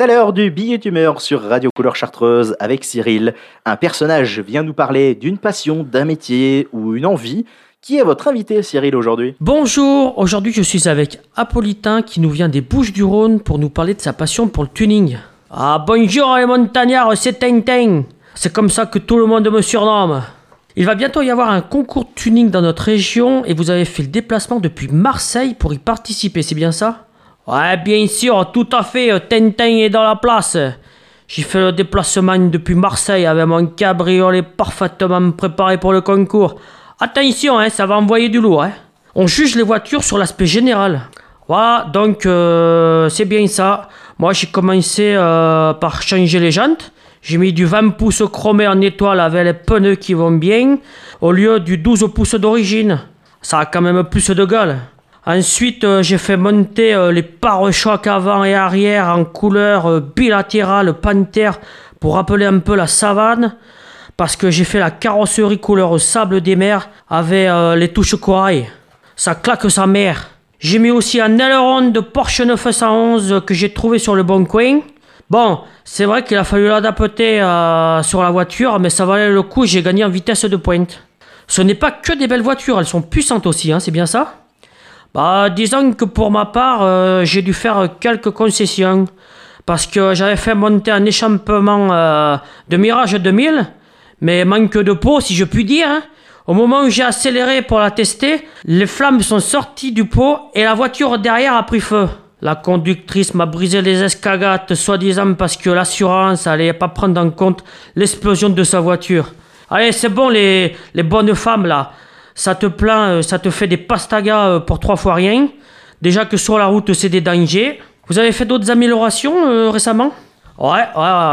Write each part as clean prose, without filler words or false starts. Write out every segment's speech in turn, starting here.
C'est l'heure du billet d'humeur sur Radio Couleur Chartreuse avec Cyril. Un personnage vient nous parler d'une passion, d'un métier ou une envie. Qui est votre invité, Cyril, aujourd'hui ? Bonjour, aujourd'hui je suis avec Apolitain qui nous vient des Bouches-du-Rhône pour nous parler de sa passion pour le tuning. Ah bonjour les montagnards, c'est Tintin. C'est comme ça que tout le monde me surnomme. Il va bientôt y avoir un concours de tuning dans notre région et vous avez fait le déplacement depuis Marseille pour y participer, c'est bien ça ? Ouais, bien sûr, tout à fait, Tintin est dans la place. J'ai fait le déplacement depuis Marseille avec mon cabriolet parfaitement préparé pour le concours. Attention, ça va envoyer du lourd. On juge les voitures sur l'aspect général. Voilà, donc c'est bien ça. Moi, j'ai commencé par changer les jantes. J'ai mis du 20 pouces chromé en étoile avec les pneus qui vont bien, au lieu du 12 pouces d'origine. Ça a quand même plus de gueule. Ensuite, j'ai fait monter les pare-chocs avant et arrière en couleur bilatérale panthère pour rappeler un peu la savane. Parce que j'ai fait la carrosserie couleur sable des mers avec les touches corail. Ça claque sa mère. J'ai mis aussi un aileron de Porsche 911 que j'ai trouvé sur le bon coin. Bon, c'est vrai qu'il a fallu l'adapter sur la voiture, mais ça valait le coup, j'ai gagné en vitesse de pointe. Ce n'est pas que des belles voitures, elles sont puissantes aussi, c'est bien ça ? Bah, disons que pour ma part, j'ai dû faire quelques concessions. Parce que j'avais fait monter un échappement de Mirage 2000, mais manque de peau, si je puis dire. Au moment où j'ai accéléré pour la tester, les flammes sont sorties du pot et la voiture derrière a pris feu. La conductrice m'a brisé les escagates, soi-disant parce que l'assurance allait pas prendre en compte l'explosion de sa voiture. Allez, c'est bon les bonnes femmes là. Ça te plaint, ça te fait des pastagas pour 3 fois rien. Déjà que sur la route, c'est des dangers. Vous avez fait d'autres améliorations récemment ? Ouais.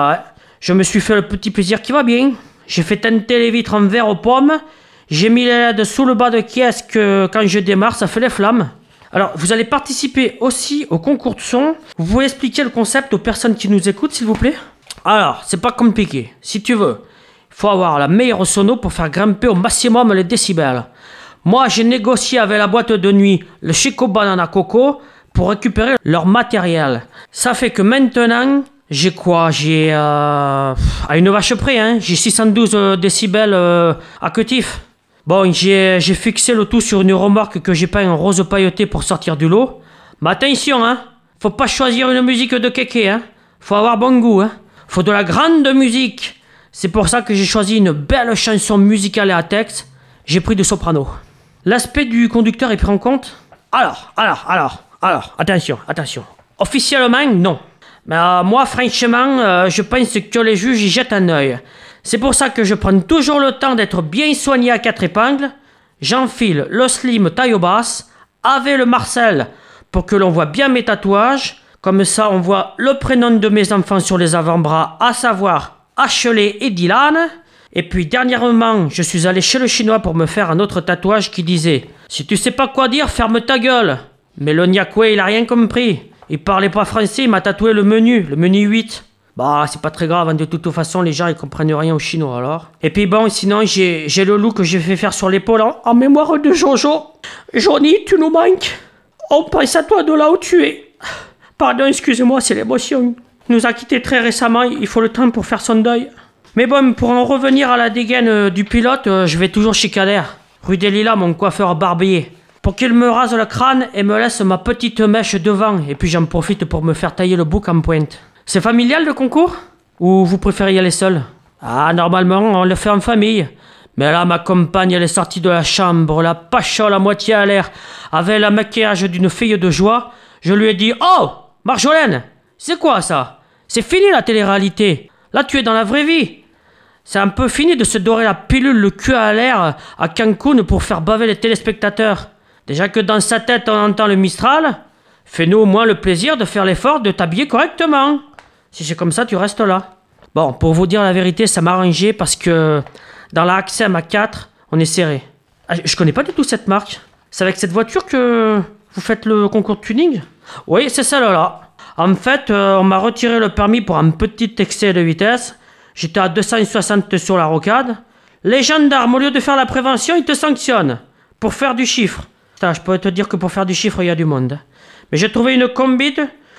Je me suis fait le petit plaisir qui va bien. J'ai fait teinter les vitres en verre aux pommes. J'ai mis les LED sous le bas de caisse que quand je démarre, ça fait les flammes. Alors, vous allez participer aussi au concours de son. Vous pouvez expliquer le concept aux personnes qui nous écoutent, s'il vous plaît ? Alors, c'est pas compliqué. Si tu veux, il faut avoir la meilleure sono pour faire grimper au maximum les décibels. Moi, j'ai négocié avec la boîte de nuit, le Chico Banana Coco, pour récupérer leur matériel. Ça fait que maintenant... J'ai quoi ? J'ai à une vache près, j'ai 612 décibels actifs. Bon, j'ai fixé le tout sur une remorque que j'ai peint en rose pailleté pour sortir du lot. Mais attention, faut pas choisir une musique de kéké, faut avoir bon goût, faut de la grande musique. C'est pour ça que j'ai choisi une belle chanson musicale et à texte. J'ai pris de soprano. L'aspect du conducteur est pris en compte ? Alors, attention. Officiellement, non. Mais moi, franchement, je pense que les juges y jettent un œil. C'est pour ça que je prends toujours le temps d'être bien soigné à 4 épingles. J'enfile le slim taille basse avec le Marcel pour que l'on voit bien mes tatouages. Comme ça, on voit le prénom de mes enfants sur les avant-bras, à savoir Ashley et Dylan. Et puis, dernièrement, je suis allé chez le chinois pour me faire un autre tatouage qui disait « Si tu sais pas quoi dire, ferme ta gueule !» Mais le Nyakwe, il a rien compris. Il parlait pas français, il m'a tatoué le menu 8. Bah, c'est pas très grave, de toute façon, les gens, ils comprennent rien au chinois, alors. Et puis bon, sinon, j'ai le loup que j'ai fait faire sur l'épaule en mémoire de Jojo. Johnny, tu nous manques. On pense à toi de là où tu es. Pardon, excusez-moi, c'est l'émotion. Il nous a quittés très récemment, il faut le temps pour faire son deuil. Mais bon, pour en revenir à la dégaine du pilote, je vais toujours chez Kader, rue des Lilas, mon coiffeur barbier. Pour qu'il me rase le crâne et me laisse ma petite mèche devant. Et puis j'en profite pour me faire tailler le bouc en pointe. C'est familial le concours ? Ou vous préférez y aller seul ? Ah, normalement, on le fait en famille. Mais là, ma compagne, elle est sortie de la chambre, la pachole à moitié à l'air, avec le maquillage d'une fille de joie. Je lui ai dit « Oh, Marjolaine, c'est quoi ça ? C'est fini la télé-réalité. Là, tu es dans la vraie vie. C'est un peu fini de se dorer la pilule le cul à l'air à Cancun pour faire baver les téléspectateurs. Déjà que dans sa tête, on entend le Mistral. Fais-nous au moins le plaisir de faire l'effort de t'habiller correctement. Si c'est comme ça, tu restes là. Bon, pour vous dire la vérité, ça m'a arrangé parce que dans la Axem A4, on est serré. Je connais pas du tout cette marque. C'est avec cette voiture que vous faites le concours de tuning ? Oui, c'est celle-là. En fait, on m'a retiré le permis pour un petit excès de vitesse. J'étais à 260 sur la rocade. Les gendarmes, au lieu de faire la prévention, ils te sanctionnent pour faire du chiffre. Putain, je peux te dire que pour faire du chiffre, il y a du monde. Mais j'ai trouvé une combine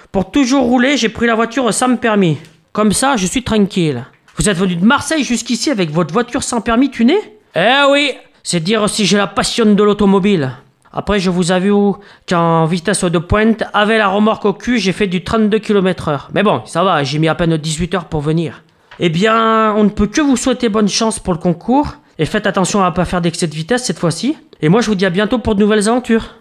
Pour toujours rouler, j'ai pris la voiture sans permis. Comme ça, je suis tranquille. Vous êtes venu de Marseille jusqu'ici avec votre voiture sans permis tunée? Eh oui, c'est dire si j'ai la passion de l'automobile. Après, je vous avoue qu'en vitesse de pointe, avec la remorque au cul, j'ai fait du 32 km/h. Mais bon, ça va, j'ai mis à peine 18 heures pour venir. Eh bien, on ne peut que vous souhaiter bonne chance pour le concours. Et faites attention à ne pas faire d'excès de vitesse cette fois-ci. Et moi, je vous dis à bientôt pour de nouvelles aventures.